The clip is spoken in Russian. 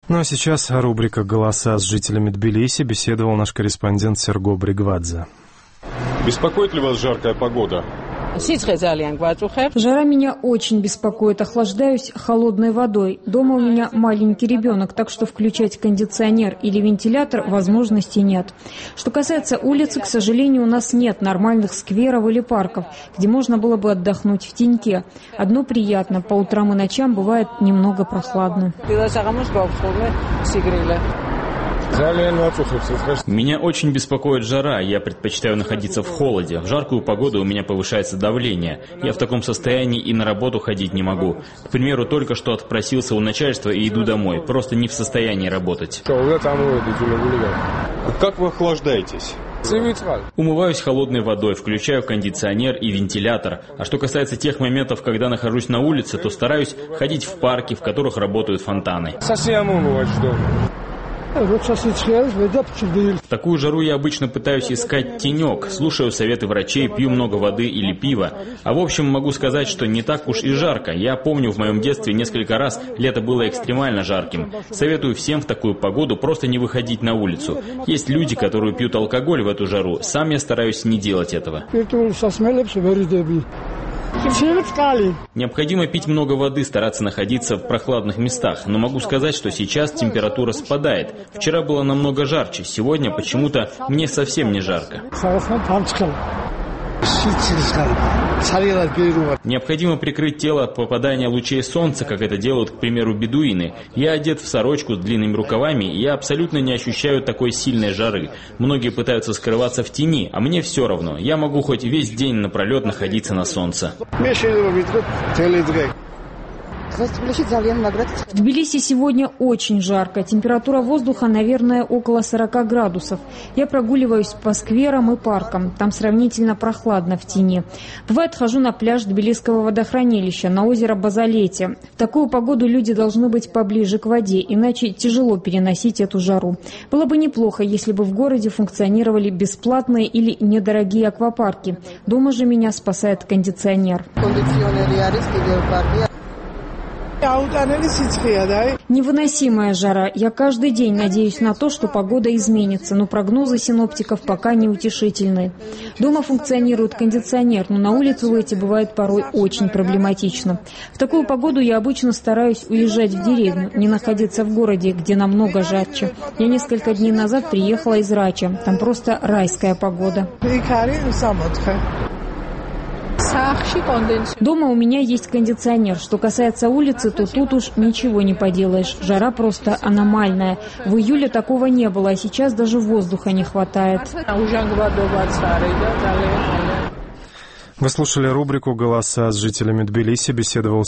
Ну а сейчас рубрика «Голоса с жителями Тбилиси», беседовал наш корреспондент Серго Бригвадзе. Беспокоит ли вас жаркая погода? Жара меня очень беспокоит, охлаждаюсь холодной водой. Дома у меня маленький ребенок, так что включать кондиционер или вентилятор возможности нет. Что касается улицы, к сожалению, у нас нет нормальных скверов или парков, где можно было бы отдохнуть в теньке. Одно приятно, по утрам и ночам бывает немного прохладно. Меня очень беспокоит жара, я предпочитаю находиться в холоде. В жаркую погоду у меня повышается давление. Я в таком состоянии и на работу ходить не могу. К примеру, только что отпросился у начальства и иду домой. Просто не в состоянии работать. Как вы охлаждаетесь? Умываюсь холодной водой, включаю кондиционер и вентилятор. А что касается тех моментов, когда нахожусь на улице, то стараюсь ходить в парки, в которых работают фонтаны. В такую жару я обычно пытаюсь искать тенек, слушаю советы врачей, пью много воды или пива. А в общем могу сказать, что не так уж и жарко. Я помню, в моем детстве несколько раз лето было экстремально жарким. Советую всем в такую погоду просто не выходить на улицу. Есть люди, которые пьют алкоголь в эту жару. Сам я стараюсь не делать этого. Необходимо пить много воды, стараться находиться в прохладных местах. Но могу сказать, что сейчас температура спадает. Вчера было намного жарче, сегодня почему-то мне совсем не жарко. Необходимо прикрыть тело от попадания лучей солнца, как это делают, к примеру, бедуины. Я одет в сорочку с длинными рукавами, и я абсолютно не ощущаю такой сильной жары. Многие пытаются скрываться в тени, а мне все равно. Я могу хоть весь день напролет находиться на солнце. В Тбилиси сегодня очень жарко. Температура воздуха, наверное, около 40 градусов. Я прогуливаюсь по скверам и паркам. Там сравнительно прохладно в тени. Бывает, хожу на пляж Тбилисского водохранилища, на озеро Базалете. В такую погоду люди должны быть поближе к воде, иначе тяжело переносить эту жару. Было бы неплохо, если бы в городе функционировали бесплатные или недорогие аквапарки. Дома же меня спасает кондиционер. Невыносимая жара. Я каждый день надеюсь на то, что погода изменится, но прогнозы синоптиков пока неутешительные. Дома функционирует кондиционер, но на улице выйти бывает порой очень проблематично. В такую погоду я обычно стараюсь уезжать в деревню, не находиться в городе, где намного жарче. Я несколько дней назад приехала из Рача. Там просто райская погода. Дома у меня есть кондиционер. Что касается улицы, то тут уж ничего не поделаешь. Жара просто аномальная. В июле такого не было, а сейчас даже воздуха не хватает. Вы слушали рубрику «Голоса с жителями Тбилиси», беседовал